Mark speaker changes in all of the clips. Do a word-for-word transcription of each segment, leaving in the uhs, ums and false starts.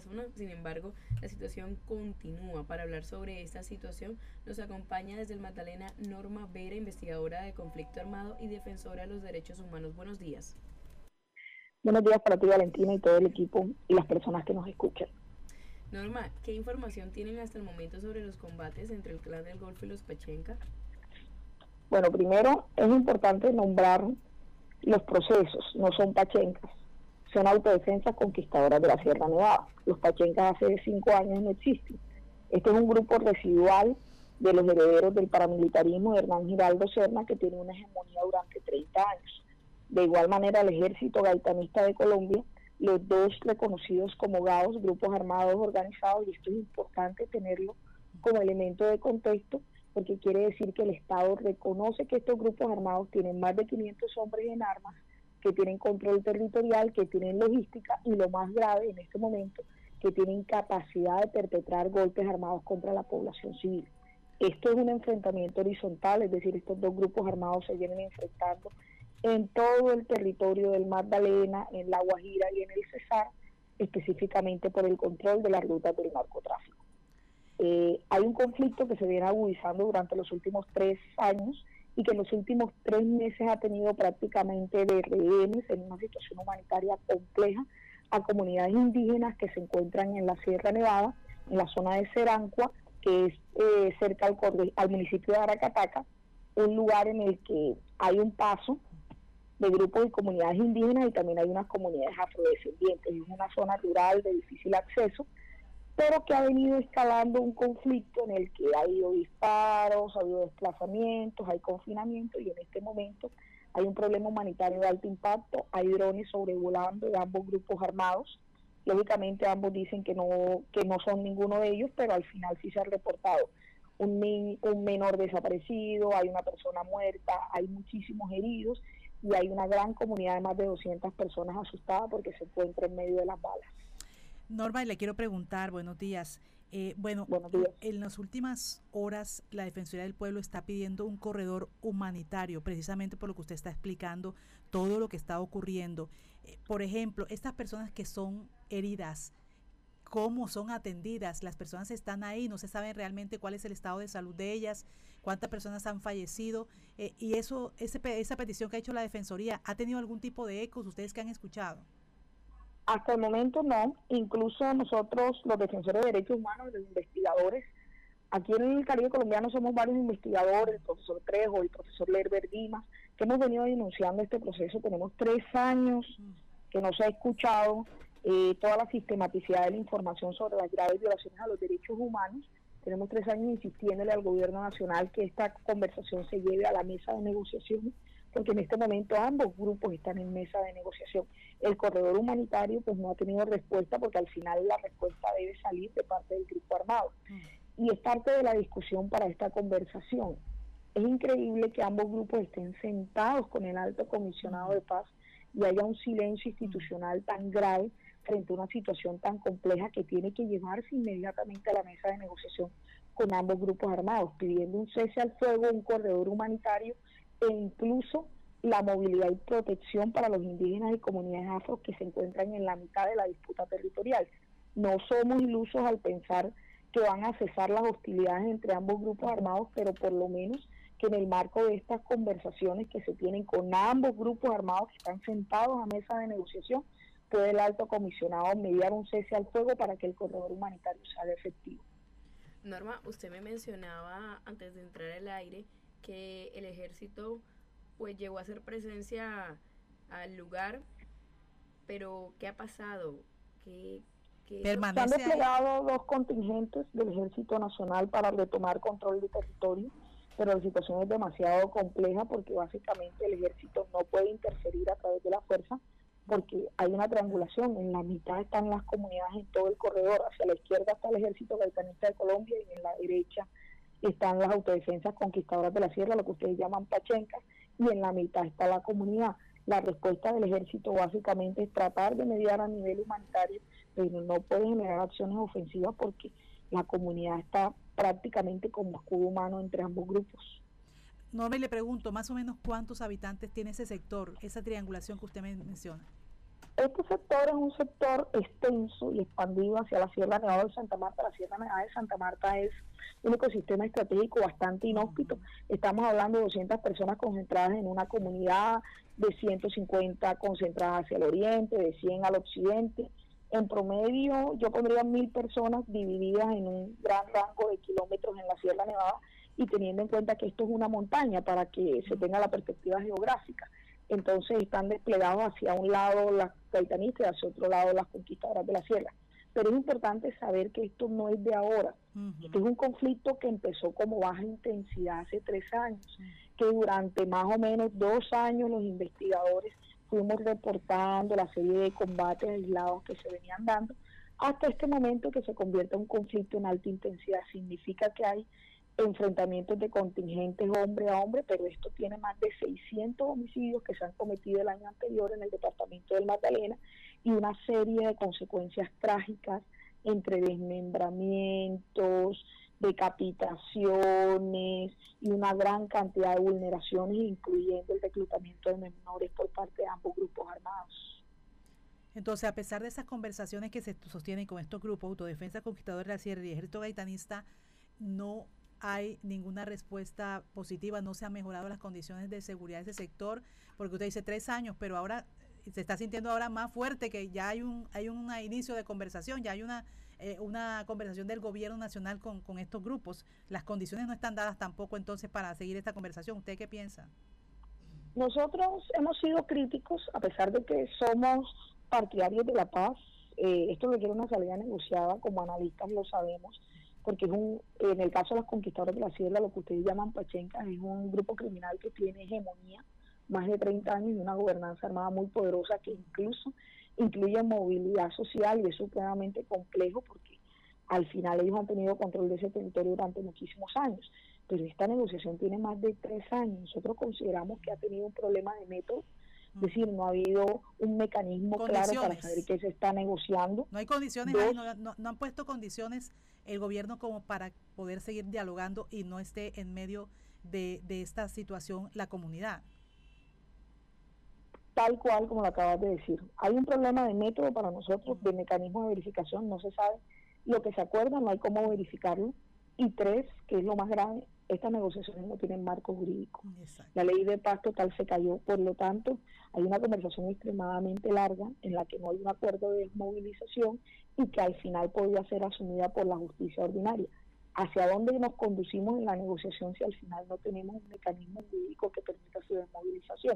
Speaker 1: zona. Sin embargo, la situación continúa. Para hablar sobre esta situación nos acompaña desde el Magdalena Norma Vera, investigadora de conflicto armado y defensora de los derechos humanos. Buenos días.
Speaker 2: Buenos días para ti, Valentina, y todo el equipo y las personas que nos escuchan.
Speaker 1: Norma, ¿qué información tienen hasta el momento sobre los combates entre el Clan del Golfo y los Pachenca?
Speaker 2: Bueno, primero es importante nombrar los procesos, no son pachencas, son autodefensas conquistadoras de la Sierra Nevada. Los pachencas hace cinco años no existen. Este es un grupo residual de los herederos del paramilitarismo de Hernán Giraldo Serna, que tiene una hegemonía durante treinta años. De igual manera, el Ejército Gaitanista de Colombia, los dos reconocidos como GAOs, grupos armados organizados, y esto es importante tenerlo como elemento de contexto, porque quiere decir que el Estado reconoce que estos grupos armados tienen más de quinientos hombres en armas, que tienen control territorial, que tienen logística y, lo más grave en este momento, que tienen capacidad de perpetrar golpes armados contra la población civil. Esto es un enfrentamiento horizontal, es decir, estos dos grupos armados se vienen enfrentando en todo el territorio del Magdalena, en La Guajira y en el Cesar, específicamente por el control de las rutas del narcotráfico. Eh, hay un conflicto que se viene agudizando durante los últimos tres años y que en los últimos tres meses ha tenido prácticamente de rehenes en una situación humanitaria compleja a comunidades indígenas que se encuentran en la Sierra Nevada, en la zona de Serancua, que es eh, cerca al, al municipio de Aracataca, un lugar en el que hay un paso de grupos y comunidades indígenas y también hay unas comunidades afrodescendientes. Es una zona rural de difícil acceso, pero que ha venido escalando un conflicto en el que ha habido disparos, ha habido desplazamientos, hay confinamiento, y en este momento hay un problema humanitario de alto impacto. Hay drones sobrevolando de ambos grupos armados. Lógicamente ambos dicen que no, que no son ninguno de ellos, pero al final sí se ha reportado un, un menor desaparecido, hay una persona muerta, hay muchísimos heridos y hay una gran comunidad de más de doscientas personas asustadas porque se encuentra en medio de las balas.
Speaker 3: Norma, le quiero preguntar, buenos días. Eh, bueno,
Speaker 2: buenos días.
Speaker 3: En las últimas horas la Defensoría del Pueblo está pidiendo un corredor humanitario, precisamente por lo que usted está explicando, todo lo que está ocurriendo. Eh, por ejemplo, estas personas que son heridas, ¿cómo son atendidas? Las personas están ahí, no se sabe realmente cuál es el estado de salud de ellas, cuántas personas han fallecido, eh, y eso, ese, esa petición que ha hecho la Defensoría, ¿ha tenido algún tipo de ecos ustedes que han escuchado?
Speaker 2: Hasta el momento no, incluso nosotros los defensores de derechos humanos, los investigadores, aquí en el Caribe colombiano somos varios investigadores, el profesor Trejo, el profesor Lerber Dimas, que hemos venido denunciando este proceso. Tenemos tres años que no se ha escuchado eh, toda la sistematicidad de la información sobre las graves violaciones a los derechos humanos. Tenemos tres años insistiéndole al gobierno nacional que esta conversación se lleve a la mesa de negociación, porque en este momento ambos grupos están en mesa de negociación. El corredor humanitario pues no ha tenido respuesta, porque al final la respuesta debe salir de parte del grupo armado. Mm. Y es parte de la discusión para esta conversación. Es increíble que ambos grupos estén sentados con el alto comisionado de paz y haya un silencio institucional tan grave frente a una situación tan compleja que tiene que llevarse inmediatamente a la mesa de negociación con ambos grupos armados, pidiendo un cese al fuego, un corredor humanitario e incluso la movilidad y protección para los indígenas y comunidades afro que se encuentran en la mitad de la disputa territorial. No somos ilusos al pensar que van a cesar las hostilidades entre ambos grupos armados, pero por lo menos que en el marco de estas conversaciones que se tienen con ambos grupos armados que están sentados a mesa de negociación, puede el alto comisionado mediar un cese al fuego para que el corredor humanitario sea efectivo.
Speaker 1: Norma, usted me mencionaba antes de entrar al aire que el ejército pues llegó a hacer presencia al lugar, pero ¿qué ha pasado? ¿Qué, qué
Speaker 2: se han desplegado dos contingentes del Ejército Nacional para retomar control del territorio, pero la situación es demasiado compleja porque básicamente el ejército no puede interferir a través de la fuerza, porque hay una triangulación. En la mitad están las comunidades en todo el corredor, hacia la izquierda está el Ejército Gaitanista de Colombia y en la derecha están las autodefensas conquistadoras de la sierra, lo que ustedes llaman pachencas, y en la mitad está la comunidad. La respuesta del ejército básicamente es tratar de mediar a nivel humanitario, pero no puede generar acciones ofensivas porque la comunidad está prácticamente como escudo humano entre ambos grupos.
Speaker 3: No, me le pregunto, más o menos cuántos habitantes tiene ese sector, esa triangulación que usted me menciona.
Speaker 2: Este sector es un sector extenso y expandido hacia la Sierra Nevada de Santa Marta. La Sierra Nevada de Santa Marta es un ecosistema estratégico bastante inhóspito. Estamos hablando de doscientas personas concentradas en una comunidad, de ciento cincuenta concentradas hacia el oriente, de cien al occidente. En promedio, yo pondría mil personas divididas en un gran rango de kilómetros en la Sierra Nevada, y teniendo en cuenta que esto es una montaña para que se tenga la perspectiva geográfica. Entonces están desplegados hacia un lado las gaitanistas y hacia otro lado las conquistadoras de la sierra. Pero es importante saber que esto no es de ahora. Uh-huh. Este es un conflicto que empezó como baja intensidad hace tres años, uh-huh. que durante más o menos dos años los investigadores fuimos reportando la serie de combates aislados que se venían dando, hasta este momento que se convierte en un conflicto en alta intensidad. Significa que hay enfrentamientos de contingentes hombre a hombre, pero esto tiene más de seiscientos homicidios que se han cometido el año anterior en el departamento del Magdalena, y una serie de consecuencias trágicas entre desmembramientos, decapitaciones y una gran cantidad de vulneraciones, incluyendo el reclutamiento de menores por parte de ambos grupos armados.
Speaker 3: Entonces, a pesar de esas conversaciones que se sostienen con estos grupos, Autodefensa Conquistadora de la Sierra y Ejército Gaitanista, no hay ninguna respuesta positiva, no se han mejorado las condiciones de seguridad de ese sector, porque usted dice tres años, pero ahora se está sintiendo ahora más fuerte, que ya hay un hay un inicio de conversación, ya hay una eh, una conversación del gobierno nacional con, con estos grupos. Las condiciones no están dadas tampoco entonces para seguir esta conversación. ¿Usted qué piensa?
Speaker 2: Nosotros hemos sido críticos, a pesar de que somos partidarios de la paz. Eh, esto requiere una salida negociada, como analistas lo sabemos, porque es un, en el caso de los conquistadores de la sierra, lo que ustedes llaman pachencas, es un grupo criminal que tiene hegemonía, más de treinta años, y una gobernanza armada muy poderosa que incluso incluye movilidad social, y es supremamente complejo porque al final ellos han tenido control de ese territorio durante muchísimos años. Pero esta negociación tiene más de tres años. Nosotros consideramos que ha tenido un problema de método, es decir, no ha habido un mecanismo claro para saber qué se está negociando.
Speaker 3: No hay condiciones, ahí, no, no, no han puesto condiciones el gobierno como para poder seguir dialogando y no esté en medio de, de esta situación la comunidad.
Speaker 2: Tal cual como lo acabas de decir. Hay un problema de método para nosotros, de mecanismo de verificación, no se sabe lo que se acuerda, no hay cómo verificarlo. Y tres, que es lo más grave, estas negociaciones no tienen marco jurídico. Exacto. La ley de paz total se cayó, por lo tanto, hay una conversación extremadamente larga en la que no hay un acuerdo de desmovilización y que al final podría ser asumida por la justicia ordinaria. ¿Hacia dónde nos conducimos en la negociación si al final no tenemos un mecanismo jurídico que permita su desmovilización?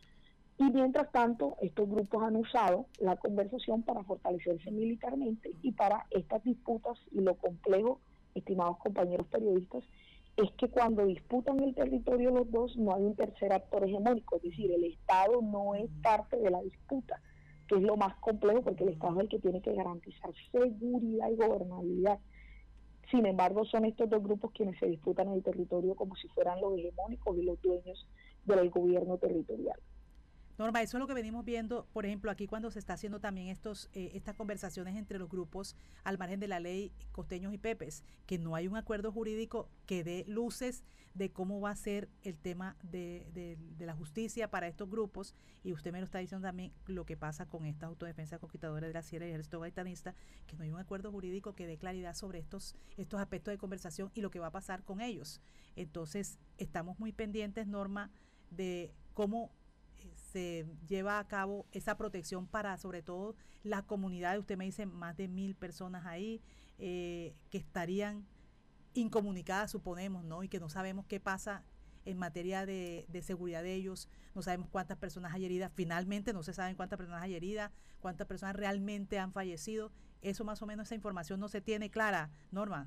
Speaker 2: Y mientras tanto, estos grupos han usado la conversación para fortalecerse militarmente y para estas disputas, y lo complejo, estimados compañeros periodistas, es que cuando disputan el territorio los dos, no hay un tercer actor hegemónico, es decir, el Estado no es parte de la disputa, que es lo más complejo porque el Estado es el que tiene que garantizar seguridad y gobernabilidad. Sin embargo, son estos dos grupos quienes se disputan el territorio como si fueran los hegemónicos y los dueños del gobierno territorial.
Speaker 3: Norma, eso es lo que venimos viendo, por ejemplo, aquí cuando se está haciendo también estos eh, estas conversaciones entre los grupos al margen de la ley Costeños y Pepes, que no hay un acuerdo jurídico que dé luces de cómo va a ser el tema de, de, de la justicia para estos grupos, y usted me lo está diciendo también lo que pasa con esta Autodefensa Conquistadora de la Sierra y el Ejército Gaitanista, que no hay un acuerdo jurídico que dé claridad sobre estos, estos aspectos de conversación y lo que va a pasar con ellos. Entonces, estamos muy pendientes, Norma, de cómo se lleva a cabo esa protección para, sobre todo, la comunidad. Usted me dice más de mil personas ahí eh, que estarían incomunicadas, suponemos, ¿no? Y que no sabemos qué pasa en materia de, de seguridad de ellos, no sabemos cuántas personas hay heridas, finalmente no se saben cuántas personas hay heridas, cuántas personas realmente han fallecido. Eso más o menos, esa información no se tiene clara, Norma.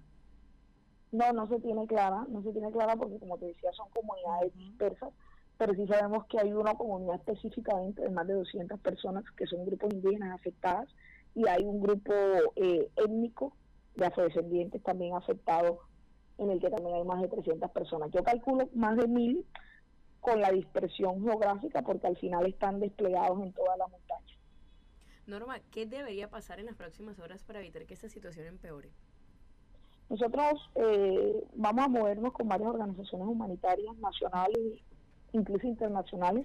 Speaker 2: No, no se tiene clara, no se tiene clara porque, como te decía, son comunidades uh-huh. dispersas, pero sí sabemos que hay una comunidad específicamente de más de doscientas personas que son grupos indígenas afectadas, y hay un grupo eh, étnico de afrodescendientes también afectado, en el que también hay más de trescientas personas. Yo calculo más de mil con la dispersión geográfica, porque al final están desplegados en toda la montaña.
Speaker 1: Norma, ¿qué debería pasar en las próximas horas para evitar que esta situación empeore?
Speaker 2: Nosotros eh, vamos a movernos con varias organizaciones humanitarias nacionales, incluso internacionales,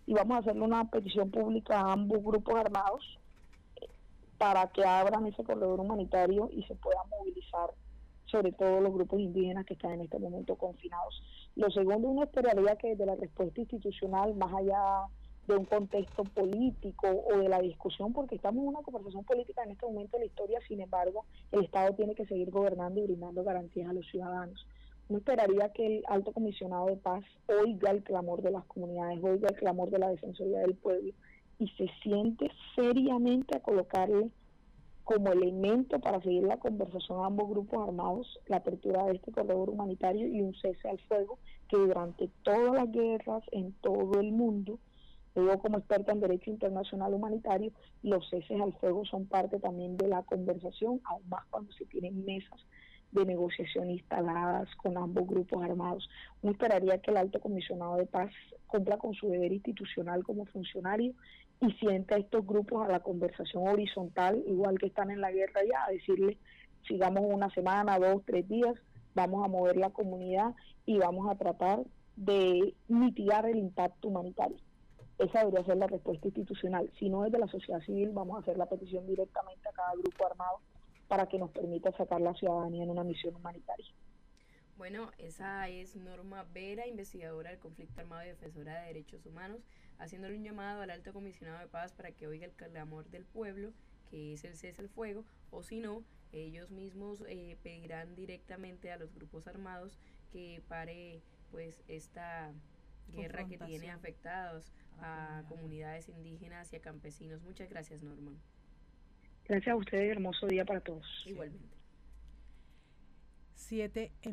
Speaker 2: y vamos a hacerle una petición pública a ambos grupos armados para que abran ese corredor humanitario y se puedan movilizar sobre todo los grupos indígenas que están en este momento confinados. Lo segundo, uno esperaría que desde la respuesta institucional, más allá de un contexto político o de la discusión, porque estamos en una conversación política en este momento de la historia, sin embargo, el Estado tiene que seguir gobernando y brindando garantías a los ciudadanos. Uno esperaría que el Alto Comisionado de Paz oiga el clamor de las comunidades, oiga el clamor de la Defensoría del Pueblo y se siente seriamente a colocarle como elemento para seguir la conversación a ambos grupos armados, la apertura de este corredor humanitario y un cese al fuego que durante todas las guerras en todo el mundo, yo como experta en derecho internacional humanitario, los ceses al fuego son parte también de la conversación, aún más cuando se tienen mesas de negociación instaladas con ambos grupos armados. Uno esperaría que el Alto Comisionado de Paz cumpla con su deber institucional como funcionario y sienta a estos grupos a la conversación horizontal, igual que están en la guerra ya, a decirles, sigamos una semana, dos, tres días, vamos a mover la comunidad y vamos a tratar de mitigar el impacto humanitario. Esa debería ser la respuesta institucional. Si no, desde la sociedad civil vamos a hacer la petición directamente a cada grupo armado para que nos permita sacar la ciudadanía en una misión humanitaria.
Speaker 1: Bueno, esa es Norma Vera, investigadora del conflicto armado y defensora de derechos humanos, haciéndole un llamado al Alto Comisionado de Paz para que oiga el clamor del pueblo, que es el cese al fuego, o si no, ellos mismos eh, pedirán directamente a los grupos armados que pare pues esta guerra que tiene afectados a comunidades indígenas y a campesinos. Muchas gracias, Norma.
Speaker 2: Gracias a ustedes, hermoso día para todos.
Speaker 1: Igualmente.
Speaker 3: Siete